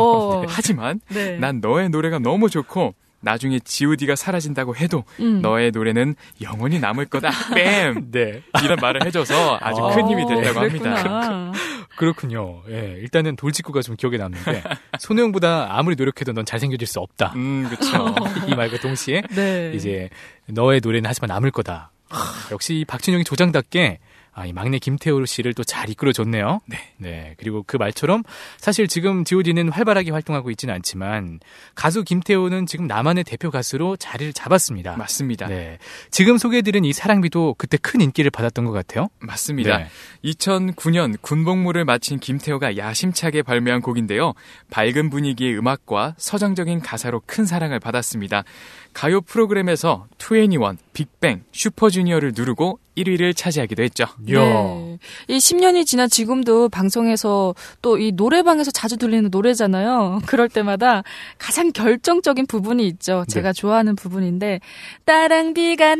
하지만 네. 난 너의 노래가 너무 좋고 나중에 G.O.D가 사라진다고 해도 너의 노래는 영원히 남을 거다. 뺨! 네. 이런 말을 해줘서 아주 큰 힘이 됐다고 합니다. 그랬구나. 그렇군요. 예, 일단은 돌직구가 좀 기억에 남는데 손호영보다 아무리 노력해도 넌 잘생겨질 수 없다. 그렇죠. 이 말과 동시에 네. 이제 너의 노래는 하지만 남을 거다. 역시 이 박진영이 조장답게 이 막내 김태우 씨를 또 잘 이끌어줬네요. 네. 그리고 그 말처럼 사실 지금 G.O.D는 활발하게 활동하고 있지는 않지만 가수 김태우는 지금 나만의 대표 가수로 자리를 잡았습니다. 맞습니다. 네. 지금 소개해드린 이 사랑비도 그때 큰 인기를 받았던 것 같아요. 맞습니다. 네. 2009년 군복무를 마친 김태우가 야심차게 발매한 곡인데요. 밝은 분위기의 음악과 서정적인 가사로 큰 사랑을 받았습니다. 가요 프로그램에서 2NE1, 빅뱅, 슈퍼주니어를 누르고 1위를 차지하기도 했죠. 네. 이 10년이 지난 지금도 방송에서 또 이 노래방에서 자주 들리는 노래잖아요. 그럴 때마다 가장 결정적인 부분이 있죠. 제가 좋아하는 부분인데 따랑비가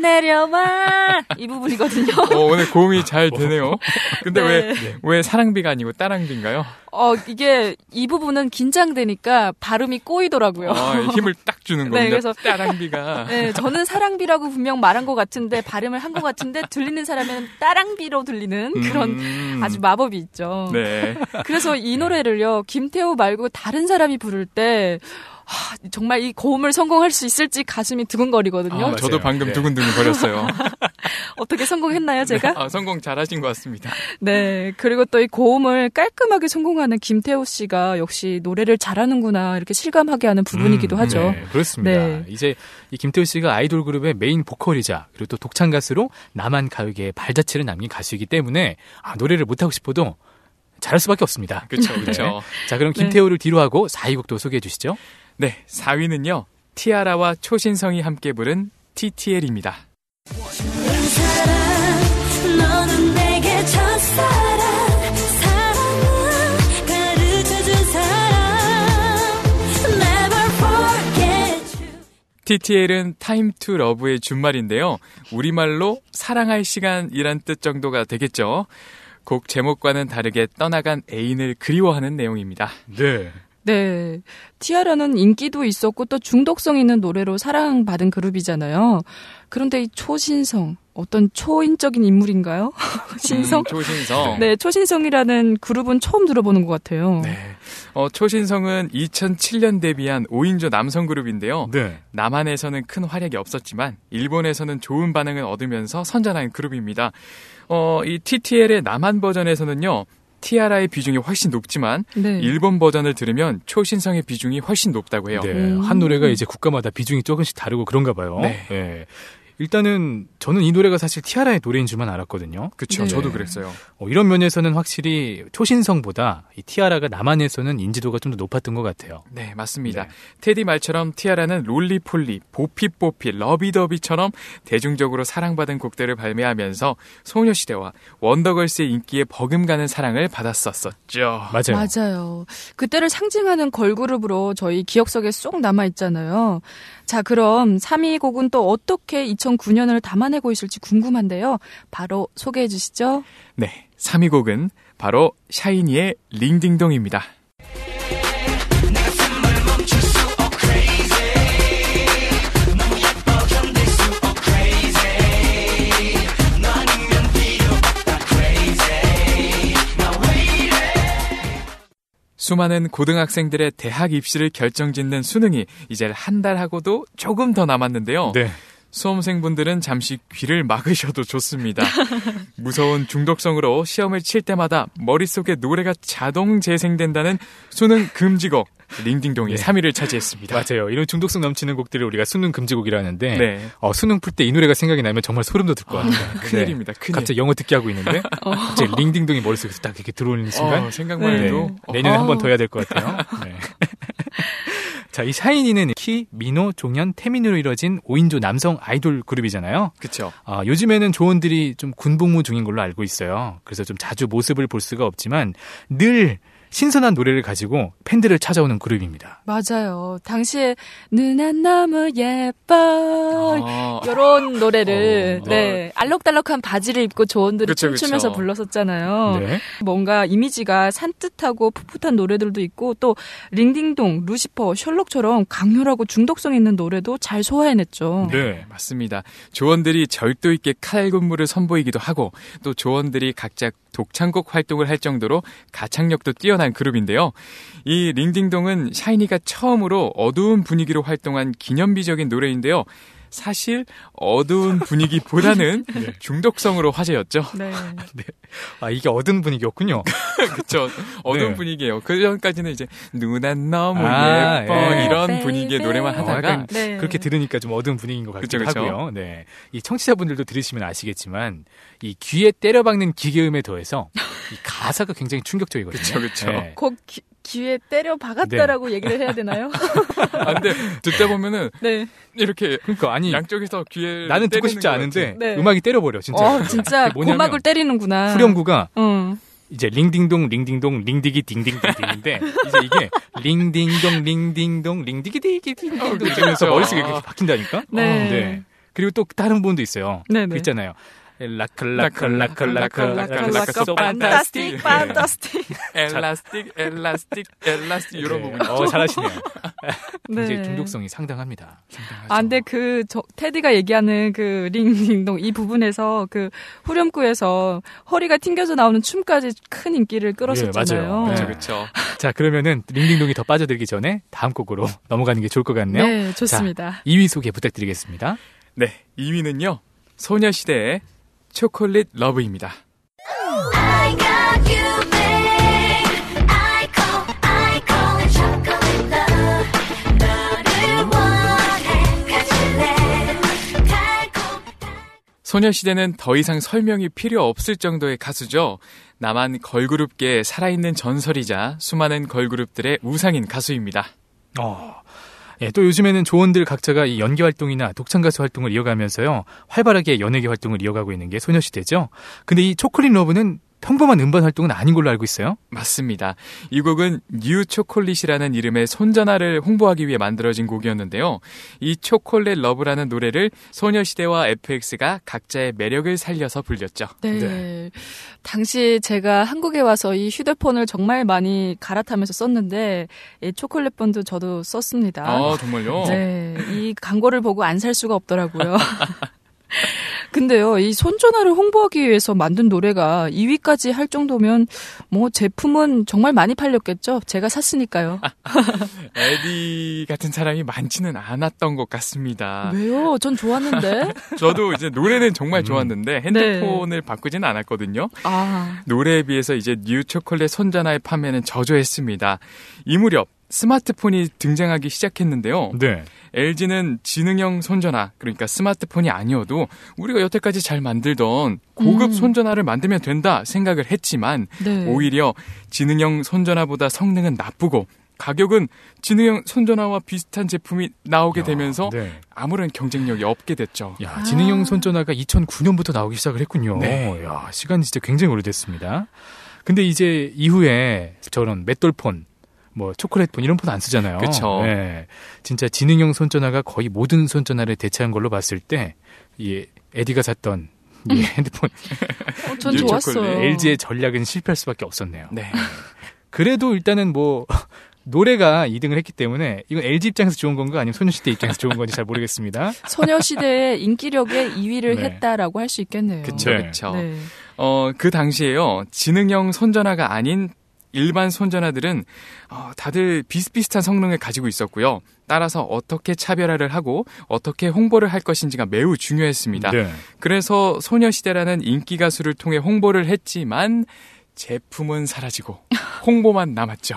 내려와 이 부분이거든요. 오늘 고음이 잘 되네요. 근데 네. 왜 사랑비가 아니고 따랑비인가요? 이게 이 부분은 긴장되니까 발음이 꼬이더라고요. 힘을 딱 주는 겁니다. 네, 그래서 따랑비가. 네, 저는 사랑비라고 분명 말한 것 같은데 발음을 한 것 같은데 들리는 사람은 따랑비로 들리는 그런 아주 마법이 있죠. 네. 그래서 이 노래를요 김태우 말고 다른 사람이 부를 때 정말 이 고음을 성공할 수 있을지 가슴이 두근거리거든요. 저도 방금 네. 두근두근 거렸어요. 어떻게 성공했나요, 제가? 성공 잘하신 것 같습니다. 네. 그리고 또 이 고음을 깔끔하게 성공하는 김태우 씨가 역시 노래를 잘하는구나 이렇게 실감하게 하는 부분이기도 하죠. 네, 그렇습니다. 네. 이제 이 김태우 씨가 아이돌 그룹의 메인 보컬이자 그리고 또 독창 가수로 남한 가요계에 발자취를 남긴 가수이기 때문에 노래를 못하고 싶어도 잘할 수밖에 없습니다. 그렇죠. 네. 자, 그럼 김태우를 뒤로 하고 4위 곡도 소개해 주시죠. 네, 4위는요. 티아라와 초신성이 함께 부른 TTL입니다. 너는 내게 첫사랑 사랑은 가르쳐준 사랑 Never forget you TTL은 Time to Love의 준말인데요. 우리말로 사랑할 시간이란 뜻 정도가 되겠죠. 곡 제목과는 다르게 떠나간 애인을 그리워하는 내용입니다. 네. 네. 티아라는 인기도 있었고 또 중독성 있는 노래로 사랑받은 그룹이잖아요. 그런데 이 초신성, 어떤 초인적인 인물인가요? 신성? 초신성. 네, 초신성이라는 그룹은 처음 들어보는 것 같아요. 네. 초신성은 2007년 데뷔한 5인조 남성 그룹인데요. 네. 남한에서는 큰 활약이 없었지만 일본에서는 좋은 반응을 얻으면서 선전한 그룹입니다. 이 TTL의 남한 버전에서는요. 티아라의 비중이 훨씬 높지만 네. 일본 버전을 들으면 초신성의 비중이 훨씬 높다고 해요. 네. 한 노래가 이제 국가마다 비중이 조금씩 다르고 그런가 봐요. 네. 네. 일단은 저는 이 노래가 사실 티아라의 노래인 줄만 알았거든요. 그렇죠. 네. 저도 그랬어요. 이런 면에서는 확실히 초신성보다 이 티아라가 남한에서는 인지도가 좀 더 높았던 것 같아요. 네, 맞습니다. 네. 테디 말처럼 티아라는 롤리폴리, 보피뽀피, 러비더비처럼 대중적으로 사랑받은 곡들을 발매하면서 소녀시대와 원더걸스의 인기에 버금가는 사랑을 받았었죠. 맞아요. 맞아요. 그때를 상징하는 걸그룹으로 저희 기억 속에 쏙 남아있잖아요. 자, 그럼 3위 곡은 또 어떻게 2009년을 담아내고 있을지 궁금한데요. 바로 소개해 주시죠. 네, 3위 곡은 바로 샤이니의 링딩동입니다. 수많은 고등학생들의 대학 입시를 결정짓는 수능이 이제 한 달 하고도 조금 더 남았는데요. 네. 수험생분들은 잠시 귀를 막으셔도 좋습니다. 무서운 중독성으로 시험을 칠 때마다 머릿속에 노래가 자동 재생된다는 수능 금지곡 링딩동이 3위를 차지했습니다. 맞아요. 이런 중독성 넘치는 곡들을 우리가 수능 금지곡이라 하는데 네. 수능 풀 때 이 노래가 생각이 나면 정말 소름 돋을 것 같아요. 큰일입니다. 큰일. 갑자기 영어 듣기 하고 있는데 갑자기 링딩동이 머릿속에서 딱 이렇게 들어오는 순간 생각만 해도 내년에 한 번 더 해야 될 것 같아요. 네. 자, 이 샤이니는 키, 민호, 종현, 태민으로 이뤄진 5인조 남성 아이돌 그룹이잖아요. 그렇죠. 요즘에는 조원들이 좀 군복무 중인 걸로 알고 있어요. 그래서 좀 자주 모습을 볼 수가 없지만 늘 신선한 노래를 가지고 팬들을 찾아오는 그룹입니다. 맞아요. 당시에 눈은 너무 예뻐 이런 노래를 네 알록달록한 바지를 입고 조원들이 그쵸, 춤추면서 그쵸. 불렀었잖아요. 네. 뭔가 이미지가 산뜻하고 풋풋한 노래들도 있고 또 링딩동, 루시퍼, 셜록처럼 강렬하고 중독성 있는 노래도 잘 소화해냈죠. 네. 맞습니다. 조원들이 절도 있게 칼군무를 선보이기도 하고 또 조원들이 각자 독창곡 활동을 할 정도로 가창력도 뛰어난 그룹인데요. 이 링딩동은 샤이니가 처음으로 어두운 분위기로 활동한 기념비적인 노래인데요. 사실 어두운 분위기보다는 중독성으로 화제였죠. 네. 이게 어두운 분위기였군요. 그렇죠. 어두운 네. 분위기예요. 그 전까지는 이제 누난 너무 아, 예뻐 예. 이런 분위기의 노래만 하다가 약간 네. 그렇게 들으니까 좀 어두운 분위기인 것 같기도 그쵸. 하고요. 네. 이 청취자분들도 들으시면 아시겠지만 이 귀에 때려박는 기계음에 더해서 이 가사가 굉장히 충격적이거든요. 그쵸. 네. 곧 귀에 때려 박았다라고 얘기를 해야 되나요? 근데 듣다 보면은 네. 이렇게 그러니까 아니 양쪽에서 귀에 나는 듣고 싶지 때리는 것 않은데 네. 음악이 때려버려 진짜. 진짜 그게 뭐냐면 고막을 때리는구나. 후렴구가 응. 이제 링딩동 링딩동 링디기 딩딩딩딩인데 이제 이게 링딩동 링딩동 링디기 딩딩딩 이러면서 머릿속에 그렇게 바뀐다니까. 네. 그리고 또 다른 부분도 있어요. 네네. 그 있잖아요. 라클라클라클라클라클라클 so 판타스틱, 판타스틱. 엘라스틱 이런 부분. 잘하시네요. 굉장히 네. 중독성이 상당합니다. 근데 테디가 얘기하는 그 링딩동 이 부분에서 그 후렴구에서 허리가 튕겨져 나오는 춤까지 큰 인기를 끌었었잖아요. 예, 맞아요. 네. 그렇죠. 자, 그러면은 링딩동이 더 빠져들기 전에 다음 곡으로 넘어가는 게 좋을 것 같네요. 네, 좋습니다. 자, 2위 소개 부탁드리겠습니다. 네, 2위는요. 소녀시대의 초콜릿 러브입니다. I got you, babe. I call it chocolate love. 너를 원해, 가질래. 소녀시대는 더 이상 설명이 필요 없을 정도의 가수죠. 남한 걸그룹계의 살아있는 전설이자 수많은 걸그룹들의 우상인 가수입니다. 예, 또 요즘에는 조원들 각자가 이 연기 활동이나 독창 가수 활동을 이어가면서요. 활발하게 연예계 활동을 이어가고 있는 게 소녀시대죠. 근데 이 초콜릿 러브는 평범한 음반 활동은 아닌 걸로 알고 있어요. 맞습니다. 이 곡은 뉴 초콜릿이라는 이름의 손전화를 홍보하기 위해 만들어진 곡이었는데요. 이 초콜릿 러브라는 노래를 소녀시대와 FX가 각자의 매력을 살려서 불렸죠. 네. 당시 제가 한국에 와서 이 휴대폰을 정말 많이 갈아타면서 썼는데 이 초콜릿 본드 저도 썼습니다. 정말요? 네. 이 광고를 보고 안 살 수가 없더라고요. 근데요, 이 손전화를 홍보하기 위해서 만든 노래가 2위까지 할 정도면 뭐 제품은 정말 많이 팔렸겠죠? 제가 샀으니까요. 에디 같은 사람이 많지는 않았던 것 같습니다. 왜요? 전 좋았는데. 저도 이제 노래는 정말 좋았는데 핸드폰을 바꾸지는 않았거든요. 노래에 비해서 이제 뉴 초콜릿 손전화의 판매는 저조했습니다. 이 무렵 스마트폰이 등장하기 시작했는데요. 네. LG는 지능형 손전화, 그러니까 스마트폰이 아니어도 우리가 여태까지 잘 만들던 고급 손전화를 만들면 된다 생각을 했지만 네. 오히려 지능형 손전화보다 성능은 나쁘고 가격은 지능형 손전화와 비슷한 제품이 나오게 되면서 아무런 경쟁력이 없게 됐죠. 야, 지능형 손전화가 2009년부터 나오기 시작을 했군요. 네. 야, 시간이 진짜 굉장히 오래됐습니다. 근데 이제 이후에 저런 맷돌폰, 뭐 초콜릿폰 이런 폰 안 쓰잖아요. 그렇죠. 네. 진짜 지능형 손전화가 거의 모든 손전화를 대체한 걸로 봤을 때 이 에디가 샀던 이 핸드폰 전 좋았어요. LG의 전략은 실패할 수밖에 없었네요. 네. 그래도 일단은 뭐 노래가 2등을 했기 때문에 이건 LG 입장에서 좋은 건가 아니면 소녀시대 입장에서 좋은 건지 잘 모르겠습니다. 소녀시대의 인기력에 2위를 네. 했다라고 할 수 있겠네요. 그쵸. 네. 그 당시에요. 지능형 손전화가 아닌 일반 손전화들은 다들 비슷비슷한 성능을 가지고 있었고요. 따라서 어떻게 차별화를 하고 어떻게 홍보를 할 것인지가 매우 중요했습니다. 네. 그래서 소녀시대라는 인기 가수를 통해 홍보를 했지만 제품은 사라지고 홍보만 남았죠.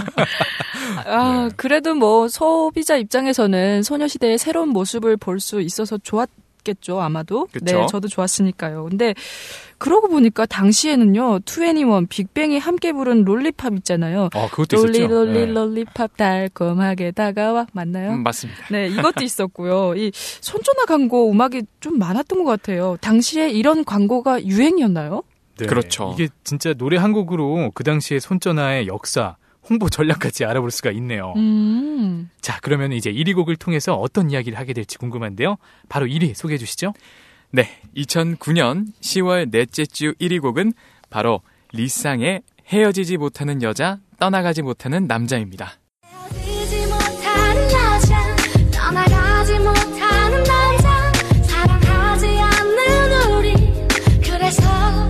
그래도 뭐 소비자 입장에서는 소녀시대의 새로운 모습을 볼 수 있어서 좋았겠죠, 아마도. 그쵸? 네, 저도 좋았으니까요. 근데 그러고 보니까 당시에는요, 2NE1, 빅뱅이 함께 부른 롤리팝 있잖아요. 그것도 있었죠. 네. 롤리팝 달콤하게 다가와 맞나요? 맞습니다. 네, 이것도 있었고요. 이 손전화 광고 음악이 좀 많았던 것 같아요. 당시에 이런 광고가 유행이었나요? 네. 그렇죠. 이게 진짜 노래 한 곡으로 그 당시에 손전화의 역사, 홍보 전략까지 알아볼 수가 있네요. 자, 그러면 이제 1위 곡을 통해서 어떤 이야기를 하게 될지 궁금한데요. 바로 1위 소개해 주시죠. 네, 2009년 10월 넷째 주 1위 곡은 바로 리쌍의 헤어지지 못하는 여자, 떠나가지 못하는 남자입니다. 헤어지지 못하는 여자 떠나가지 못하는 남자 사랑하지 않는 우리 그래서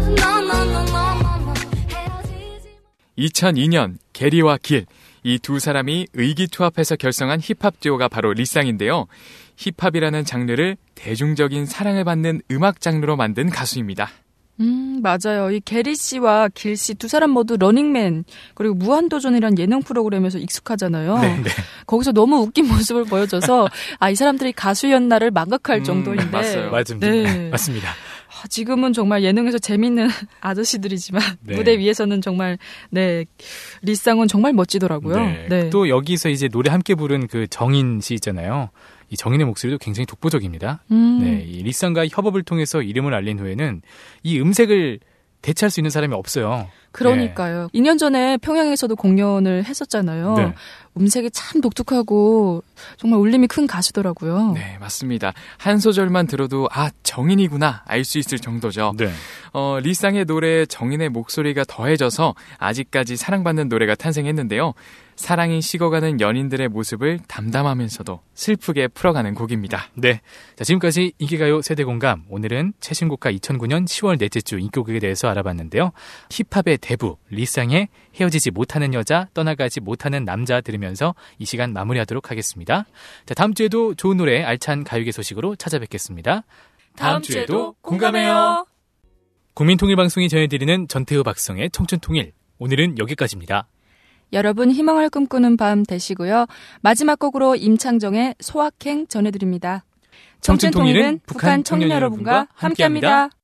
헤어지지 2002년 게리와 길, 이 두 사람이 의기투합해서 결성한 힙합 듀오가 바로 리쌍인데요. 힙합이라는 장르를 대중적인 사랑을 받는 음악 장르로 만든 가수입니다. 맞아요. 이 게리 씨와 길 씨 두 사람 모두 러닝맨 그리고 무한도전이란 예능 프로그램에서 익숙하잖아요. 네. 거기서 너무 웃긴 모습을 보여줘서 이 사람들이 가수였나를 망각할 정도인데. 맞아요. 맞습니다. 네. 맞습니다. 지금은 정말 예능에서 재밌는 아저씨들이지만 네. 무대 위에서는 정말 리쌍은 정말 멋지더라고요. 네. 또 여기서 이제 노래 함께 부른 그 정인 씨 있잖아요. 이 정인의 목소리도 굉장히 독보적입니다. 네, 이 리쌍과 협업을 통해서 이름을 알린 후에는 이 음색을 대체할 수 있는 사람이 없어요. 그러니까요. 2년 전에 평양에서도 공연을 했었잖아요. 네. 음색이 참 독특하고 정말 울림이 큰 가수더라고요. 네, 맞습니다. 한 소절만 들어도 정인이구나 알 수 있을 정도죠. 네. 리쌍의 노래에 정인의 목소리가 더해져서 아직까지 사랑받는 노래가 탄생했는데요. 사랑이 식어가는 연인들의 모습을 담담하면서도 슬프게 풀어가는 곡입니다. 네. 자, 지금까지 인기가요 세대공감. 오늘은 최신곡가 2009년 10월 넷째 주 인기곡에 대해서 알아봤는데요. 힙합의 대부, 리쌍의 헤어지지 못하는 여자, 떠나가지 못하는 남자 들으면서 이 시간 마무리하도록 하겠습니다. 자, 다음 주에도 좋은 노래, 알찬 가요계 소식으로 찾아뵙겠습니다. 다음 주에도 공감해요. 국민통일방송이 전해드리는 전태우 박성의 청춘통일. 오늘은 여기까지입니다. 여러분 희망을 꿈꾸는 밤 되시고요. 마지막 곡으로 임창정의 소확행 전해드립니다. 청춘통일은 북한 청년 여러분과 함께합니다.